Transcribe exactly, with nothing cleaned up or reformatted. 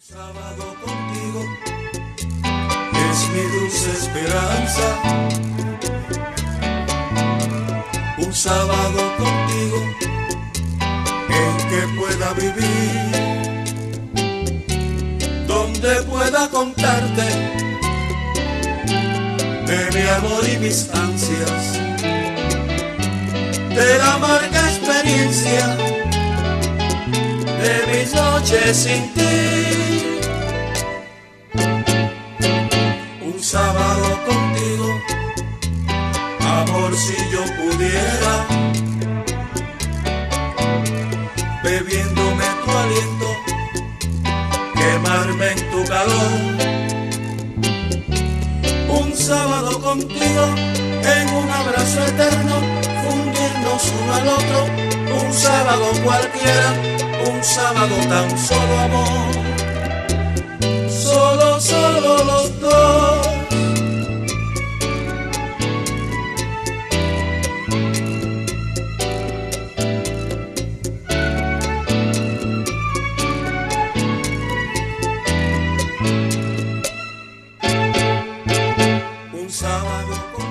Sábado contigo es mi dulce esperanza. Un sábado contigo en que pueda vivir, donde pueda contarte de mi amor y mis ansias, de la amarga experiencia de mis noches sin ti. Un sábado contigo, amor, si yo pudiera, bebiéndome tu aliento, quemarme en tu calor. Un sábado contigo, en un abrazo eterno, fundirnos uno al otro. Un sábado cualquiera, un sábado tan solo amor, solo, solo los dos. Un sábado